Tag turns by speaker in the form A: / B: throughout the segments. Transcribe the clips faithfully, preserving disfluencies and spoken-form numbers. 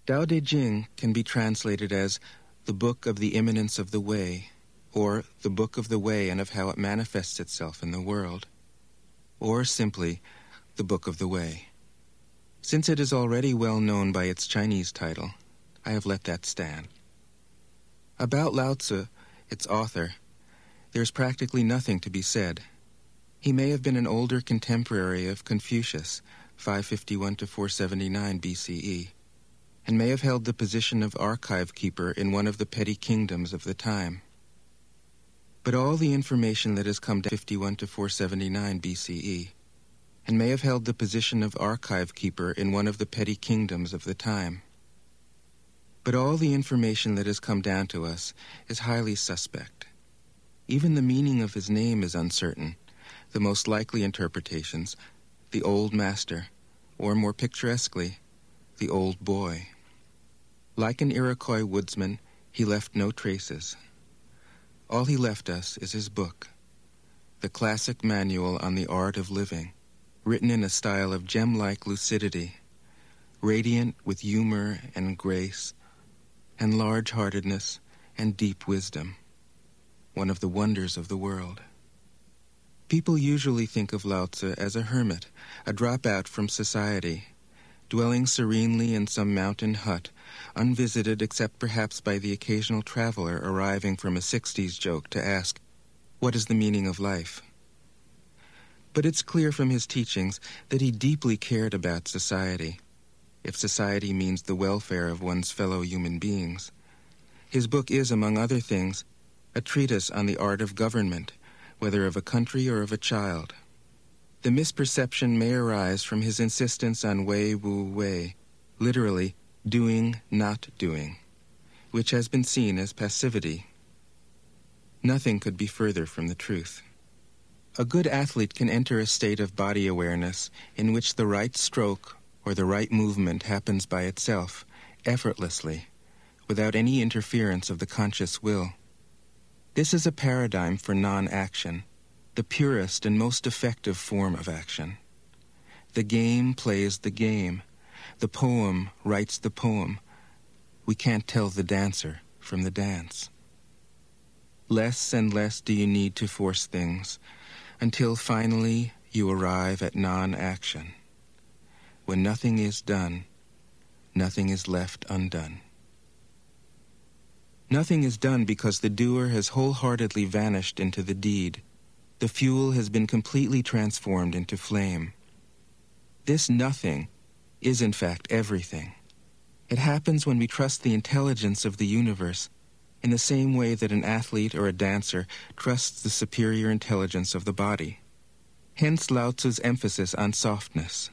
A: Tao Te Ching can be translated as the Book of the Immanence of the Way, or the Book of the Way and of how it manifests itself in the world, or simply the Book of the Way. Since it is already well known by its Chinese title, I have let that stand. About Lao Tzu, its author, there is practically nothing to be said. He may have been an older contemporary of Confucius, five fifty-one to four seventy-nine B C E, and may have held the position of archive keeper in one of the petty kingdoms of the time. But all the information that has come down fifty-one to four seventy-nine B C E, and may have held the position of archive keeper in one of the petty kingdoms of the time. But all the information that has come down to us is highly suspect. Even the meaning of his name is uncertain. The most likely interpretations, the Old Master, or more picturesquely, the Old Boy. Like an Iroquois woodsman, he left no traces. All he left us is his book, the classic manual on the art of living, written in a style of gem-like lucidity, radiant with humor and grace, and large-heartedness and deep wisdom, one of the wonders of the world. People usually think of Lao Tzu as a hermit, a dropout from society, dwelling serenely in some mountain hut, unvisited except perhaps by the occasional traveler arriving from a sixties joke to ask, "What is the meaning of life?" But it's clear from his teachings that he deeply cared about society, if society means the welfare of one's fellow human beings. His book is, among other things, a treatise on the art of government, whether of a country or of a child. The misperception may arise from his insistence on wei wu wei, literally doing, not doing, which has been seen as passivity. Nothing could be further from the truth. A good athlete can enter a state of body awareness in which the right stroke or the right movement happens by itself, effortlessly, without any interference of the conscious will. This is a paradigm for non-action, the purest and most effective form of action. The game plays the game. The poem writes the poem. We can't tell the dancer from the dance. Less and less do you need to force things, until finally you arrive at non-action. When nothing is done, nothing is left undone. Nothing is done because the doer has wholeheartedly vanished into the deed. The fuel has been completely transformed into flame. This nothing is in fact everything. It happens when we trust the intelligence of the universe in the same way that an athlete or a dancer trusts the superior intelligence of the body. Hence Lao Tzu's emphasis on softness.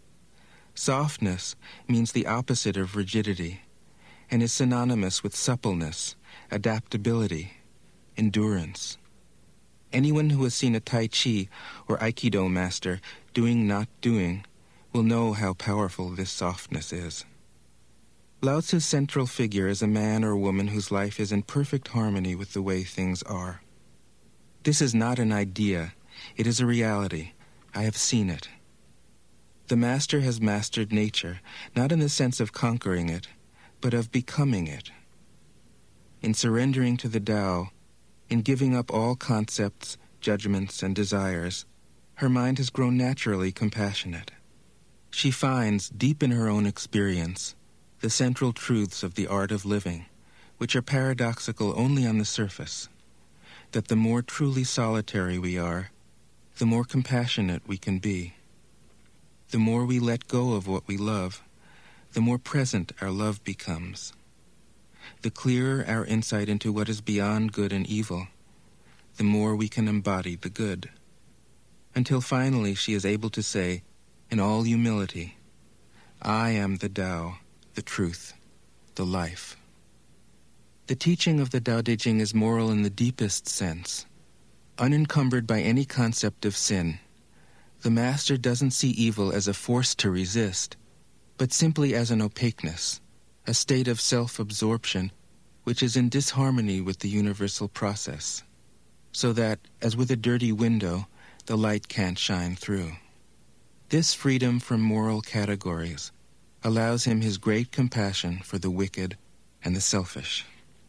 A: Softness means the opposite of rigidity, and is synonymous with suppleness, adaptability, endurance. Anyone who has seen a Tai Chi or Aikido master doing not doing will know how powerful this softness is. Lao Tzu's central figure is a man or woman whose life is in perfect harmony with the way things are. This is not an idea, it is a reality. I have seen it. The master has mastered nature, not in the sense of conquering it, but of becoming it. In surrendering to the Tao, in giving up all concepts, judgments, and desires, her mind has grown naturally compassionate. She finds, deep in her own experience, the central truths of the art of living, which are paradoxical only on the surface, that the more truly solitary we are, the more compassionate we can be. The more we let go of what we love, the more present our love becomes. The clearer our insight into what is beyond good and evil, the more we can embody the good. Until finally she is able to say, in all humility, I am the Tao, the truth, the life. The teaching of the Tao Te Ching is moral in the deepest sense, unencumbered by any concept of sin. The master doesn't see evil as a force to resist, but simply as an opaqueness, a state of self-absorption which is in disharmony with the universal process, so that, as with a dirty window, the light can't shine through. This freedom from moral categories, allows him his great compassion for the wicked and the selfish.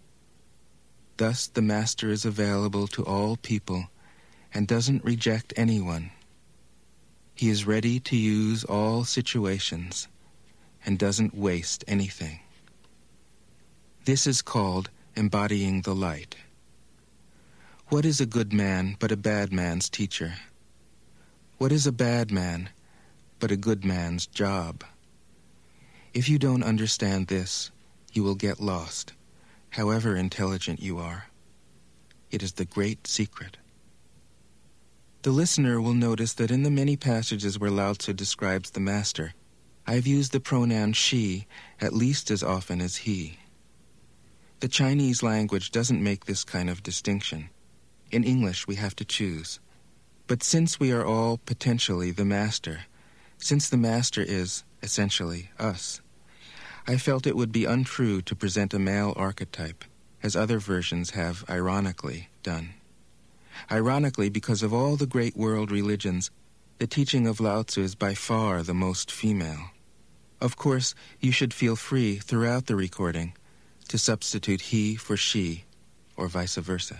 A: Thus the Master is available to all people and doesn't reject anyone. He is ready to use all situations and doesn't waste anything. This is called embodying the light. What is a good man but a bad man's teacher? What is a bad man but a good man's job? If you don't understand this, you will get lost, however intelligent you are. It is the great secret. The listener will notice that in the many passages where Lao Tzu describes the Master, I've used the pronoun she at least as often as he. The Chinese language doesn't make this kind of distinction. In English, we have to choose. But since we are all potentially the Master, since the Master is, essentially, us, I felt it would be untrue to present a male archetype, as other versions have ironically done. Ironically, because of all the great world religions, the teaching of Lao Tzu is by far the most female. Of course, you should feel free throughout the recording to substitute he for she, or vice versa.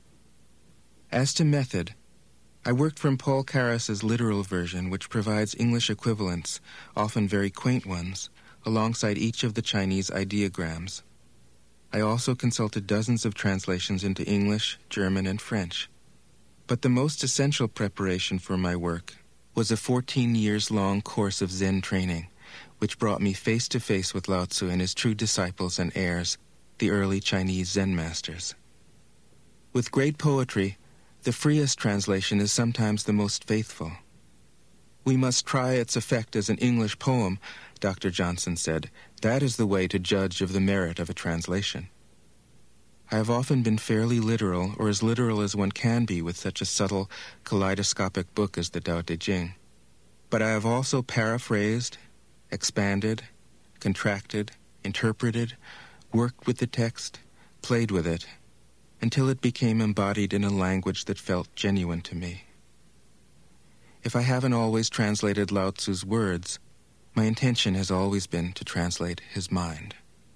A: As to method, I worked from Paul Karas's literal version, which provides English equivalents, often very quaint ones, alongside each of the Chinese ideograms. I also consulted dozens of translations into English, German, and French. But the most essential preparation for my work was a fourteen years long course of Zen training, which brought me face to face with Lao Tzu and his true disciples and heirs, the early Chinese Zen masters. With great poetry, the freest translation is sometimes the most faithful. We must try its effect as an English poem, Doctor Johnson said. That is the way to judge of the merit of a translation. I have often been fairly literal, or as literal as one can be with such a subtle, kaleidoscopic book as the Tao Te Ching. But I have also paraphrased, expanded, contracted, interpreted, worked with the text, played with it, until it became embodied in a language that felt genuine to me. If I haven't always translated Lao Tzu's words, my intention has always been to translate his mind.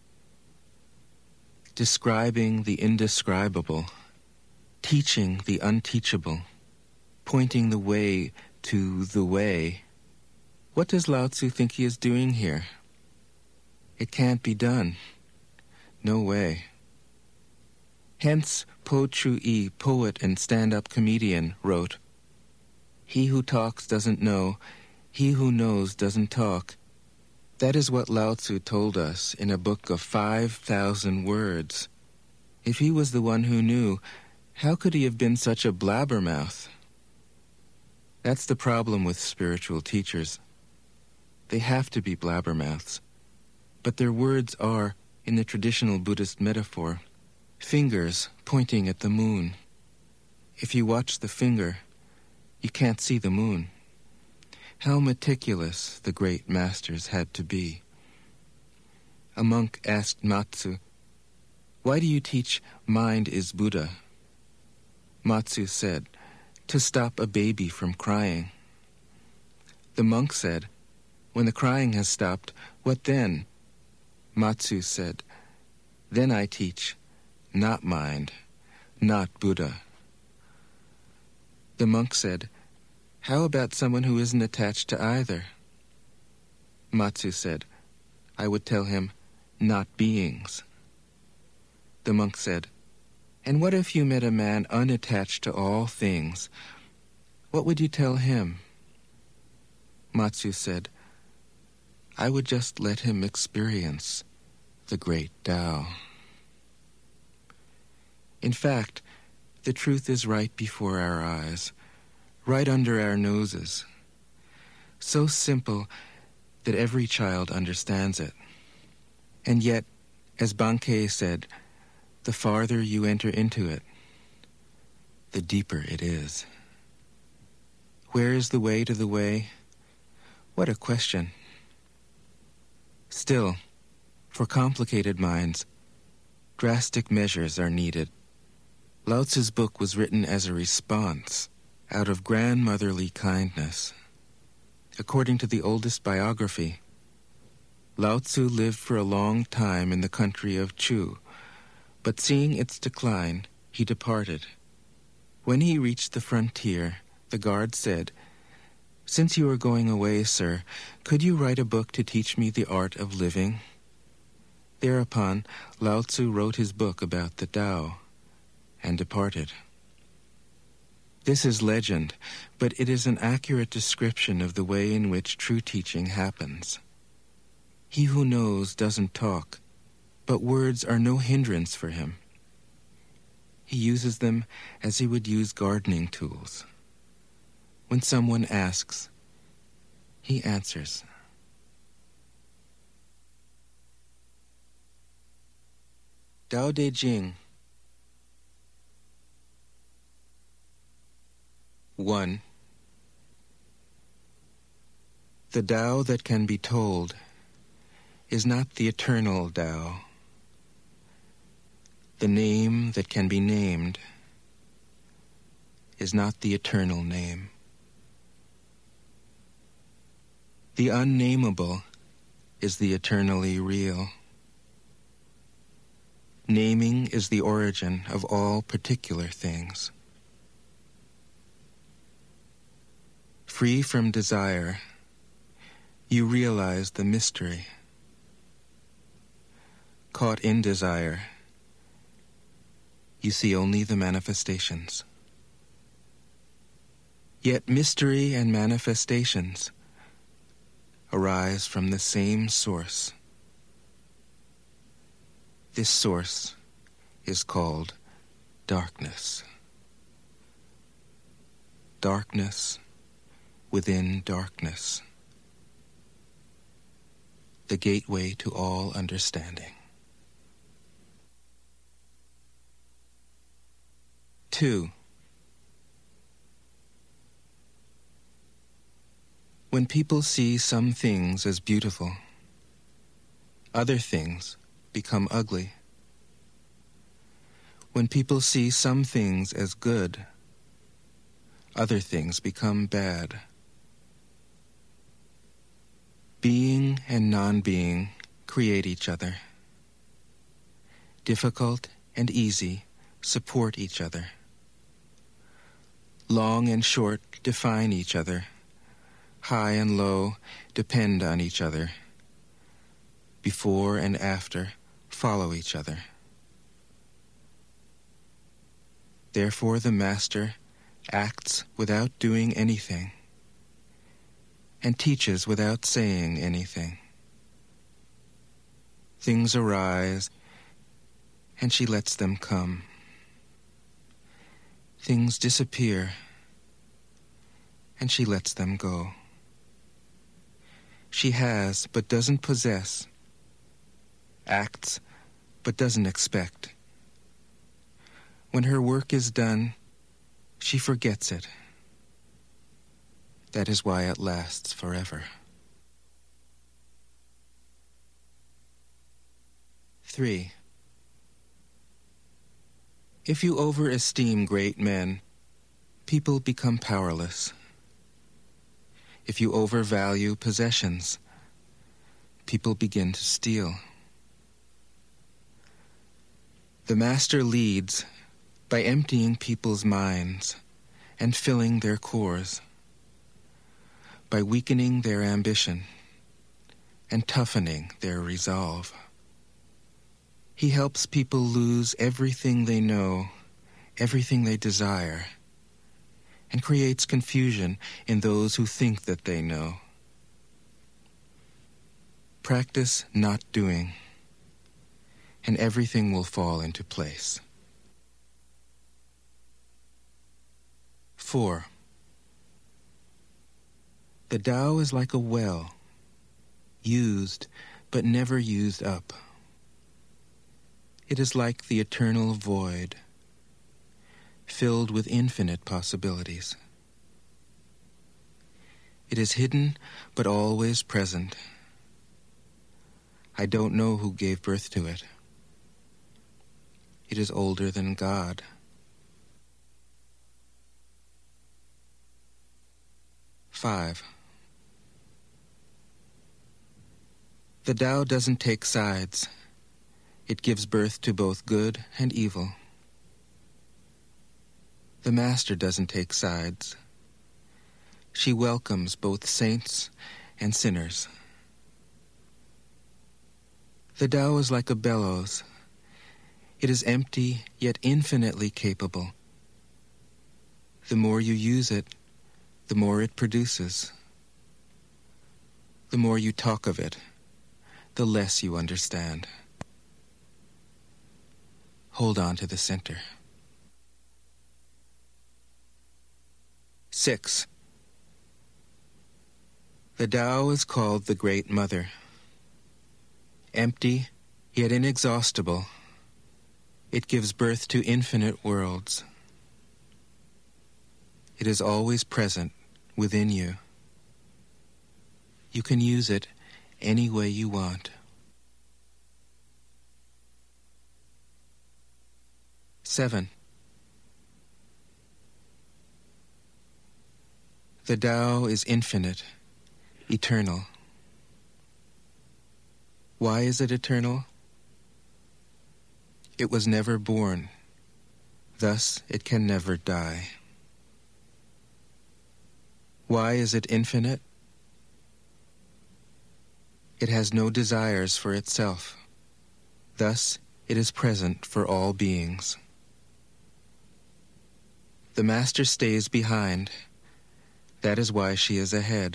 A: Describing the indescribable, teaching the unteachable, pointing the way to the way. What does Lao Tzu think he is doing here? It can't be done. No way. Hence, Po Chu-yi, poet and stand-up comedian, wrote, "He who talks doesn't know, he who knows doesn't talk." That is what Lao Tzu told us in a book of five thousand words. If he was the one who knew, how could he have been such a blabbermouth? That's the problem with spiritual teachers. They have to be blabbermouths. But their words are, in the traditional Buddhist metaphor, fingers pointing at the moon. If you watch the finger, you can't see the moon. How meticulous the great masters had to be. A monk asked Matsu, "Why do you teach mind is Buddha?" Matsu said, "To stop a baby from crying." The monk said, "When the crying has stopped, what then?" Matsu said, "Then I teach, not mind, not Buddha." The monk said, "How about someone who isn't attached to either?" Matsu said, "I would tell him, not beings." The monk said, "And what if you met a man unattached to all things? What would you tell him?" Matsu said, "I would just let him experience the great Tao." In fact, the truth is right before our eyes, right under our noses, so simple that every child understands it. And yet, as Bankei said, the farther you enter into it, the deeper it is. Where is the way to the way? What a question. Still, for complicated minds, drastic measures are needed. Lao Tzu's book was written as a response out of grandmotherly kindness. According to the oldest biography, Lao Tzu lived for a long time in the country of Chu, but seeing its decline, he departed. When he reached the frontier, the guard said, "Since you are going away, sir, could you write a book to teach me the art of living?" Thereupon, Lao Tzu wrote his book about the Tao and departed. This is legend, but it is an accurate description of the way in which true teaching happens. He who knows doesn't talk, but words are no hindrance for him. He uses them as he would use gardening tools. When someone asks, he answers. Tao Te Ching. one. The Tao that can be told is not the eternal Tao. The name that can be named is not the eternal name. The unnameable is the eternally real. Naming is the origin of all particular things. Free from desire, you realize the mystery. Caught in desire, you see only the manifestations. Yet mystery and manifestations arise from the same source. This source is called darkness. Darkness within darkness. The gateway to all understanding. Two. When people see some things as beautiful, other things become ugly. When people see some things as good, other things become bad. Being and non-being create each other. Difficult and easy support each other. Long and short define each other. High and low depend on each other. Before and after follow each other. Therefore the Master acts without doing anything and teaches without saying anything. Things arise, and she lets them come. Things disappear, and she lets them go. She has but doesn't possess, acts but doesn't expect. When her work is done, she forgets it. That is why it lasts forever. Three. If you overesteem great men, people become powerless. If you overvalue possessions, people begin to steal. The Master leads by emptying people's minds and filling their cores, by weakening their ambition and toughening their resolve. He helps people lose everything they know, everything they desire, and creates confusion in those who think that they know. Practice not doing, and everything will fall into place. Four. The Tao is like a well, used but never used up. It is like the eternal void, filled with infinite possibilities. It is hidden but always present. I don't know who gave birth to it. It is older than God. Five. The Tao doesn't take sides. It gives birth to both good and evil. The Master doesn't take sides. She welcomes both saints and sinners. The Tao is like a bellows. It is empty, yet infinitely capable. The more you use it, the more it produces. The more you talk of it, the less you understand. Hold on to the center. Six. The Tao is called the Great Mother. Empty, yet inexhaustible, it gives birth to infinite worlds. It is always present within you. You can use it any way you want. Seven. The Tao is infinite, eternal. Why is it eternal? It was never born, thus it can never die. Why is it infinite? It has no desires for itself, thus it is present for all beings. The Master stays behind. That is why she is ahead.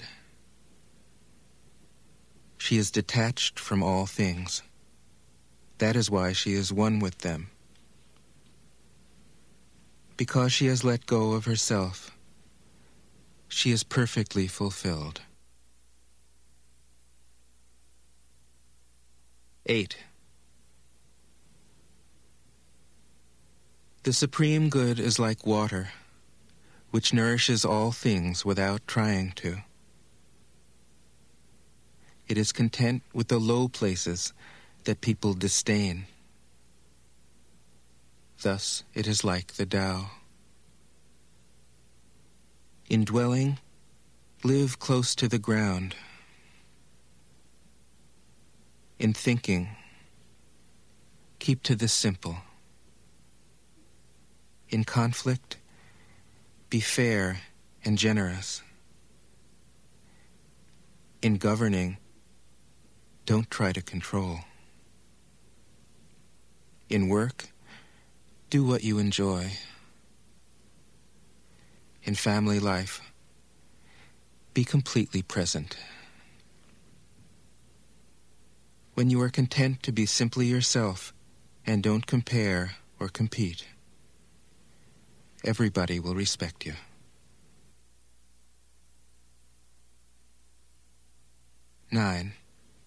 A: She is detached from all things. That is why she is one with them. Because she has let go of herself, she is perfectly fulfilled. Eight. The Supreme Good is like water, which nourishes all things without trying to. It is content with the low places that people disdain. Thus it is like the Tao. In dwelling, live close to the ground. In thinking, keep to the simple. In conflict, be fair and generous. In governing, don't try to control. In work, do what you enjoy. In family life, be completely present. When you are content to be simply yourself and don't compare or compete, everybody will respect you. Nine.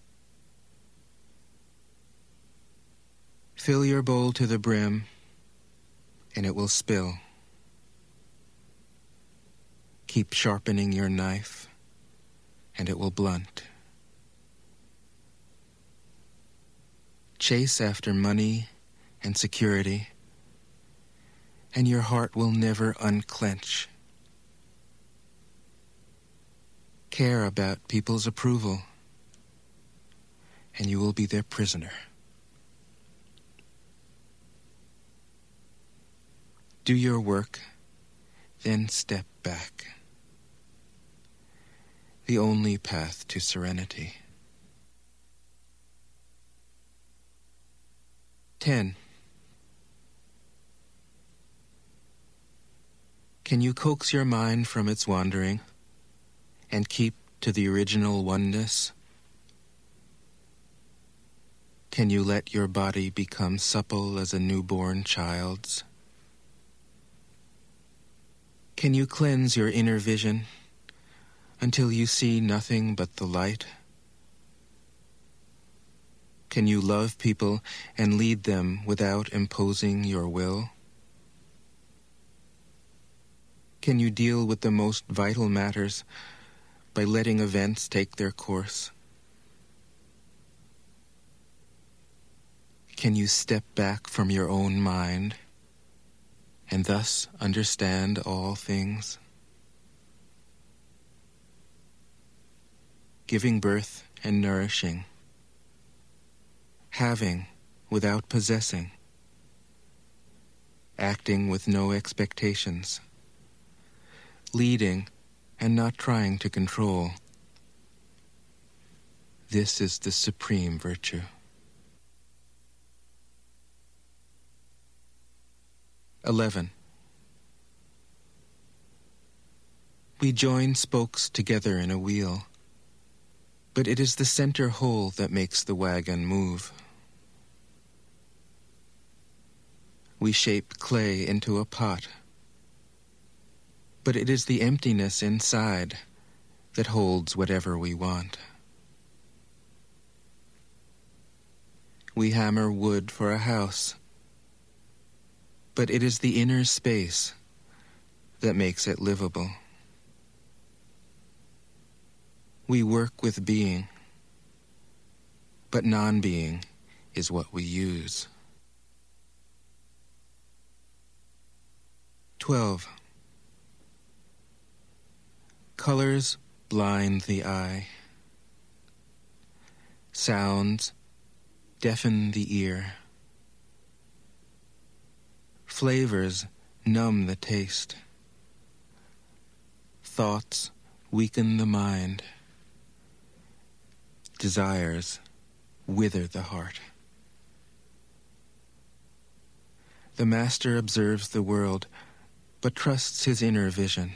A: Fill your bowl to the brim, and it will spill. Keep sharpening your knife, and it will blunt. Chase after money and security, and your heart will never unclench. Care about people's approval, and you will be their prisoner. Do your work, then step back. The only path to serenity. Ten. Can you coax your mind from its wandering and keep to the original oneness? Can you let your body become supple as a newborn child's? Can you cleanse your inner vision until you see nothing but the light? Can you love people and lead them without imposing your will? Can you deal with the most vital matters by letting events take their course? Can you step back from your own mind and thus understand all things? Giving birth and nourishing having without possessing, acting with no expectations, leading and not trying to control. This is the supreme virtue. Eleven. We join spokes together in a wheel, but it is the center whole that makes the wagon move. We shape clay into a pot, but it is the emptiness inside that holds whatever we want. We hammer wood for a house, but it is the inner space that makes it livable. We work with being, but non-being is what we use. Twelve. Colors blind the eye. Sounds deafen the ear. Flavors numb the taste. Thoughts weaken the mind. Desires wither the heart. The master observes the world, but trusts his inner vision.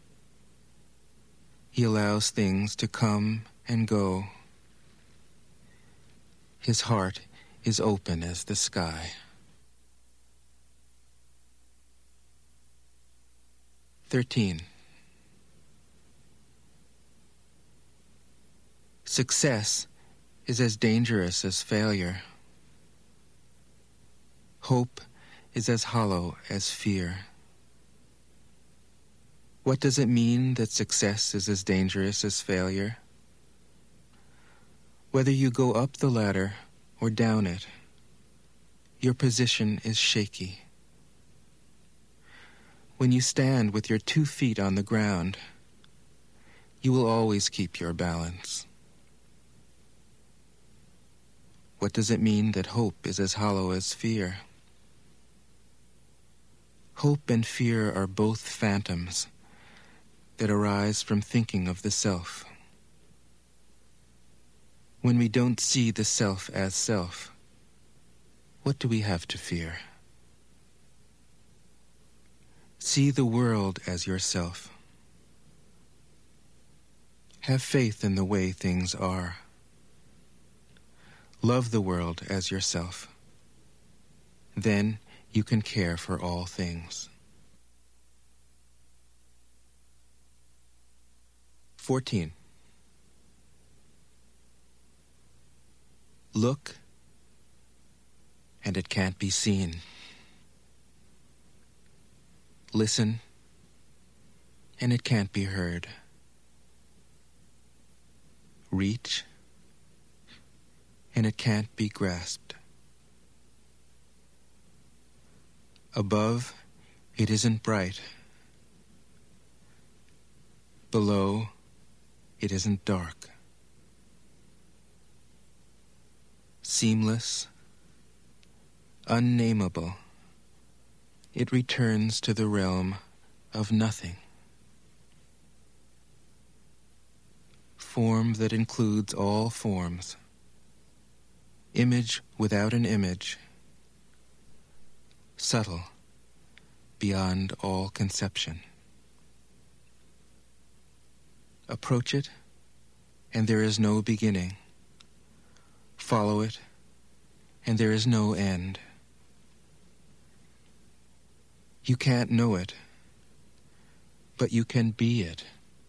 A: He allows things to come and go. His heart is open as the sky. Thirteen. Success is as dangerous as failure. Hope is as hollow as fear. What does it mean that success is as dangerous as failure? Whether you go up the ladder or down it, your position is shaky. When you stand with your two feet on the ground, you will always keep your balance. What does it mean that hope is as hollow as fear? Hope and fear are both phantoms that arise from thinking of the self. When we don't see the self as self, what do we have to fear? See the world as yourself. Have faith in the way things are. Love the world as yourself. Then you can care for all things. Fourteen. Look, and it can't be seen. Listen, and it can't be heard. Reach, and it can't be grasped. Above, it isn't bright. Below, it isn't dark. Seamless, unnameable, it returns to the realm of nothing. Form that includes all forms. Image without an image. Subtle, beyond all conception. Approach it, and there is no beginning. Follow it, and there is no end. You can't know it, but you can be it,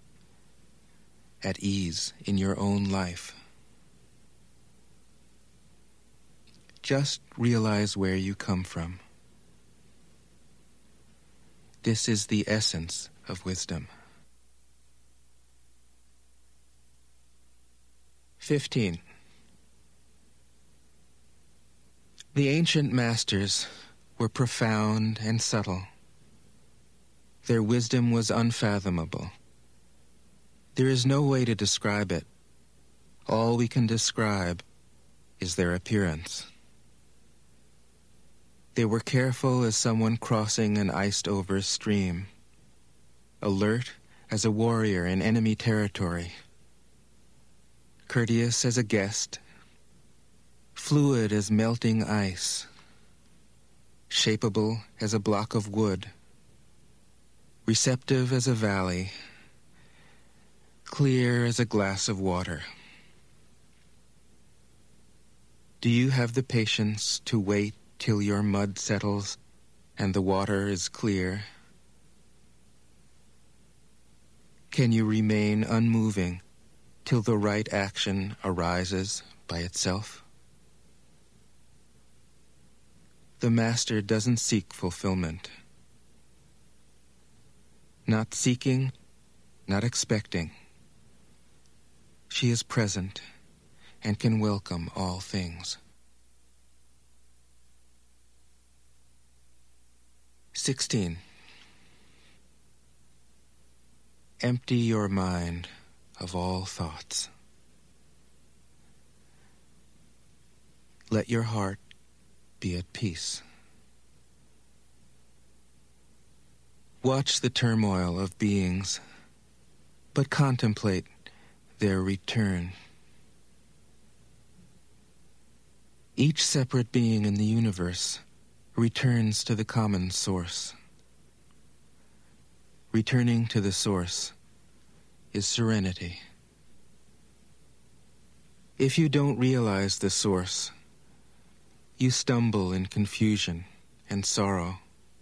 A: at ease in your own life. Just realize where you come from. This is the essence of wisdom. Fifteen. The ancient masters were profound and subtle. Their wisdom was unfathomable. There is no way to describe it. All we can describe is their appearance. They were careful as someone crossing an iced-over stream, alert as a warrior in enemy territory, courteous as a guest, fluid as melting ice, shapeable as a block of wood, receptive as a valley, clear as a glass of water. Do you have the patience to wait till your mud settles and the water is clear? Can you remain unmoving till the right action arises by itself? The Master doesn't seek fulfillment. Not seeking, not expecting. She is present and can welcome all things. sixteen. Empty your mind of all thoughts. Let your heart be at peace. Watch the turmoil of beings, but contemplate their return. Each separate being in the universe returns to the common source. Returning to the source is serenity. If you don't realize the source, you stumble in confusion and sorrow.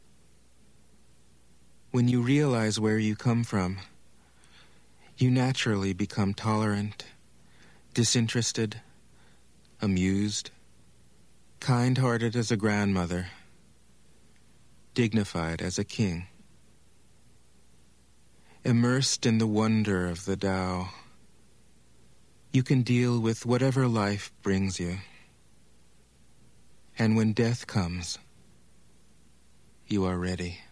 A: When you realize where you come from, you naturally become tolerant, disinterested, amused, kind-hearted as a grandmother, dignified as a king. Immersed in the wonder of the Tao, you can deal with whatever life brings you. And when death comes, you are ready.